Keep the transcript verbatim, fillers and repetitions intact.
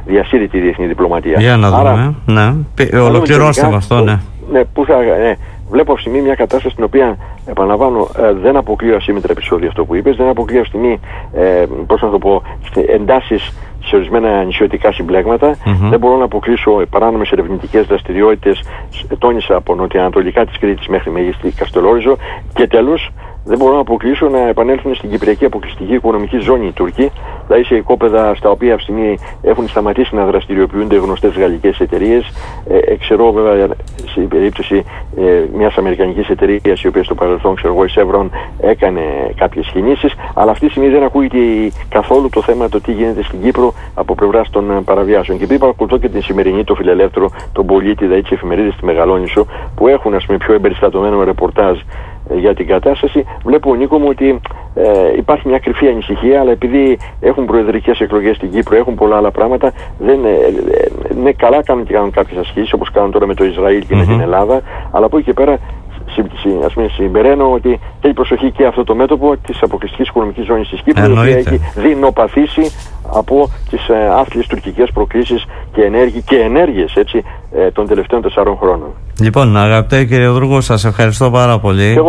διασύρει τη διεθνή διπλωματία. Για να δούμε. Άρα, ναι. Ολοκληρώστε με αυτό, ναι. Ναι, που θα, ναι. Βλέπω αυτή τη στιγμή μια κατάσταση στην οποία, επαναλαμβάνω, ε, δεν αποκλείω ασύμμετρα επεισόδια αυτό που είπες, δεν αποκλείω αυτή τη στιγμή, ε, πώς να το πω, εντάσεις σε ορισμένα νησιωτικά συμπλέγματα. Mm-hmm. Δεν μπορώ να αποκλείσω παράνομες ερευνητικές δραστηριότητες, τόνισα από νοτιοανατολικά της Κρήτης μέχρι μέγιστη Καστελόριζο. Και τέλος, δεν μπορώ να αποκλείσω να επανέλθουν στην Κυπριακή αποκλειστική οικονομική ζώνη οι Τούρκοι, δηλαδή σε οικόπεδα στα οποία αυτή τη στιγμή έχουν σταματήσει να δραστηριοποιούνται γνωστές γαλλικές εταιρείες. Ε, ξέρω βέβαια σε περίπτωση ε, μιας αμερικανικής εταιρείας η οποία στο παρελθόν, ξέρω εγώ, η Chevron έκανε κάποιες κινήσεις, αλλά αυτή τη στιγμή δεν ακούγεται καθόλου το θέμα το τι γίνεται στην Κύπρο από πλευράς των παραβιάσεων. Και επειδή παρακολουθώ και την σημερινή, το Φιλελεύθερο, τον Πολίτη, δηλαδή τις εφημερίδες στη Μεγαλόνισσο, που έχουν ας πούμε πιο εμπεριστατωμένο ρεπορτάζ για την κατάσταση, βλέπω, Νίκο μου, ότι ε, υπάρχει μια κρυφή ανησυχία, αλλά επειδή έχουν προεδρικές εκλογές στην Κύπρο, έχουν πολλά άλλα πράγματα, δεν, ε, ε, ναι, καλά κάνουν και κάνουν κάποιες ασκήσεις, όπως κάνουν τώρα με το Ισραήλ και mm-hmm. με την Ελλάδα, αλλά από εκεί και πέρα ας πούμε, συμπεραίνω ότι έχει προσοχή και αυτό το μέτωπο της αποκλειστικής οικονομικής ζώνης της Κύπρου, η οποία έχει δεινοπαθήσει από τις ε, άθλιες τουρκικές προκλήσεις και, ενέργει, και ενέργειες έτσι, ε, των τελευταίων τεσσάρων χρόνων. Λοιπόν, αγαπητέ κύριε Δρούγκο, σας ευχαριστώ πάρα πολύ.